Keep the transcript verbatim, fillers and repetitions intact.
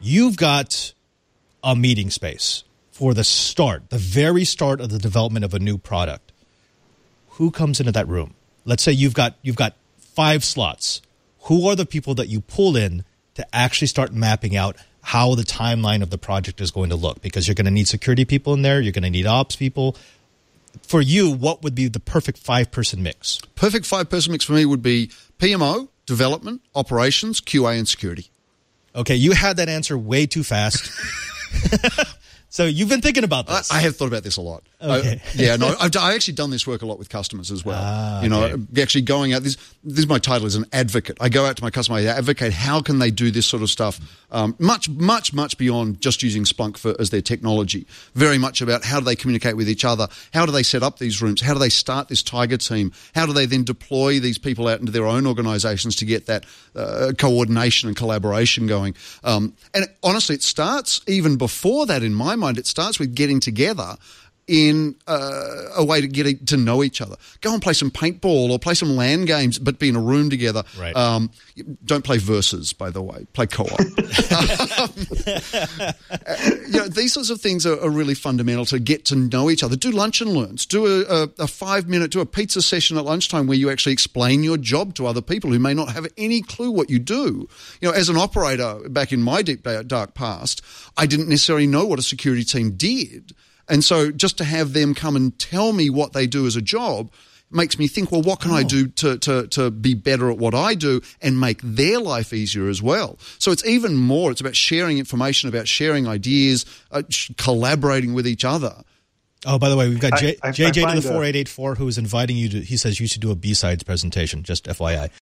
you've got a meeting space for the start, the very start of the development of a new product. Who comes into that room? Let's say you've got you've got five slots. Who are the people that you pull in to actually start mapping out how the timeline of the project is going to look? Because you're going to need security people in there. You're going to need ops people. For you, what would be the perfect five-person mix? Perfect five-person mix for me would be P M O, development, operations, Q A, and security. Okay, you had that answer way too fast. So you've been thinking about this. I, I have thought about this a lot. Okay. I, yeah, no, I've, I've actually done this work a lot with customers as well. Ah, you know, okay. actually going out, this, this is my title as an advocate. I go out to my customer, I advocate how can they do this sort of stuff, um, much, much, much beyond just using Splunk for, as their technology. Very much about how do they communicate with each other, how do they set up these rooms, how do they start this Tiger team, how do they then deploy these people out into their own organizations to get that uh, coordination and collaboration going. Um, and it, honestly, it starts even before that in my mind. It starts with getting together in uh, a way to get to know each other. Go and play some paintball or play some LAN games, but be in a room together. Right. Um, don't play versus, by the way. Play co-op. um, you know, these sorts of things are, are really fundamental to get to know each other. Do lunch and learns. Do a, a, a five-minute, do a pizza session at lunchtime where you actually explain your job to other people who may not have any clue what you do. You know, as an operator back in my deep, dark past, I didn't necessarily know what a security team did. And so just to have them come and tell me what they do as a job makes me think, well, what can oh. I do to, to, to be better at what I do and make their life easier as well? So it's even more, it's about sharing information, about sharing ideas, uh, collaborating with each other. Oh, by the way, we've got J- I, I, J J I to the four eight eight four who is inviting you to, he says you should do a B-Sides presentation, just F Y I.